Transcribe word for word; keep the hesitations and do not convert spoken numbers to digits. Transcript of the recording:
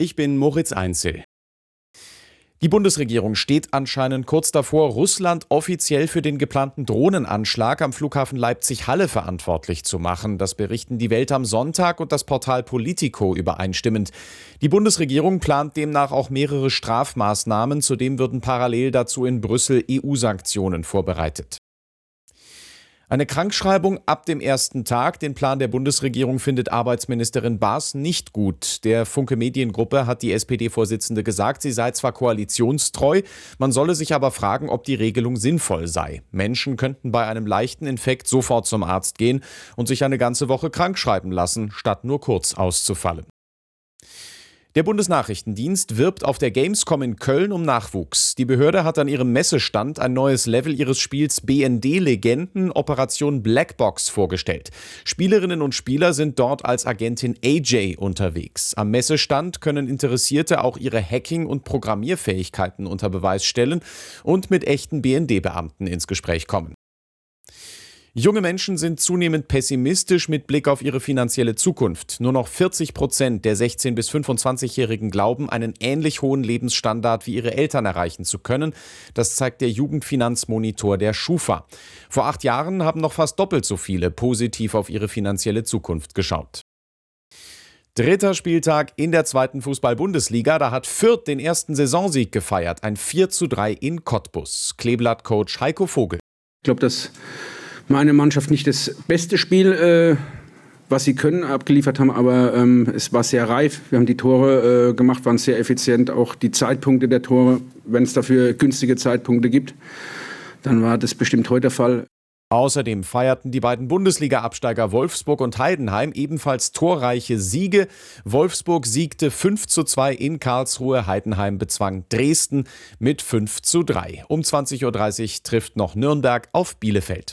Ich bin Moritz Einzel. Die Bundesregierung steht anscheinend kurz davor, Russland offiziell für den geplanten Drohnenanschlag am Flughafen Leipzig-Halle verantwortlich zu machen. Das berichten die Welt am Sonntag und das Portal Politico übereinstimmend. Die Bundesregierung plant demnach auch mehrere Strafmaßnahmen. Zudem würden parallel dazu in Brüssel E U-Sanktionen vorbereitet. Eine Krankschreibung ab dem ersten Tag. Den Plan der Bundesregierung findet Arbeitsministerin Baas nicht gut. Der Funke Mediengruppe hat die S P D-Vorsitzende gesagt, sie sei zwar koalitionstreu, man solle sich aber fragen, ob die Regelung sinnvoll sei. Menschen könnten bei einem leichten Infekt sofort zum Arzt gehen und sich eine ganze Woche krankschreiben lassen, statt nur kurz auszufallen. Der Bundesnachrichtendienst wirbt auf der Gamescom in Köln um Nachwuchs. Die Behörde hat an ihrem Messestand ein neues Level ihres Spiels B N D-Legenden Operation Blackbox vorgestellt. Spielerinnen und Spieler sind dort als Agentin A J unterwegs. Am Messestand können Interessierte auch ihre Hacking- und Programmierfähigkeiten unter Beweis stellen und mit echten B N D-Beamten ins Gespräch kommen. Junge Menschen sind zunehmend pessimistisch mit Blick auf ihre finanzielle Zukunft. Nur noch vierzig Prozent der sechzehn- bis fünfundzwanzigjährigen glauben, einen ähnlich hohen Lebensstandard wie ihre Eltern erreichen zu können. Das zeigt der Jugendfinanzmonitor der Schufa. Vor acht Jahren haben noch fast doppelt so viele positiv auf ihre finanzielle Zukunft geschaut. Dritter Spieltag in der zweiten Fußball-Bundesliga. Da hat Fürth den ersten Saisonsieg gefeiert. Ein vier zu drei in Cottbus. Kleeblatt-Coach Heiko Vogel. Ich glaube, dass meine Mannschaft nicht das beste Spiel, äh, was sie können, abgeliefert haben, aber ähm, es war sehr reif. Wir haben die Tore äh, gemacht, waren sehr effizient. Auch die Zeitpunkte der Tore, wenn es dafür günstige Zeitpunkte gibt, dann war das bestimmt heute der Fall. Außerdem feierten die beiden Bundesliga-Absteiger Wolfsburg und Heidenheim ebenfalls torreiche Siege. Wolfsburg siegte fünf zu zwei in Karlsruhe, Heidenheim bezwang Dresden mit fünf zu drei. Um zwanzig Uhr dreißig trifft noch Nürnberg auf Bielefeld.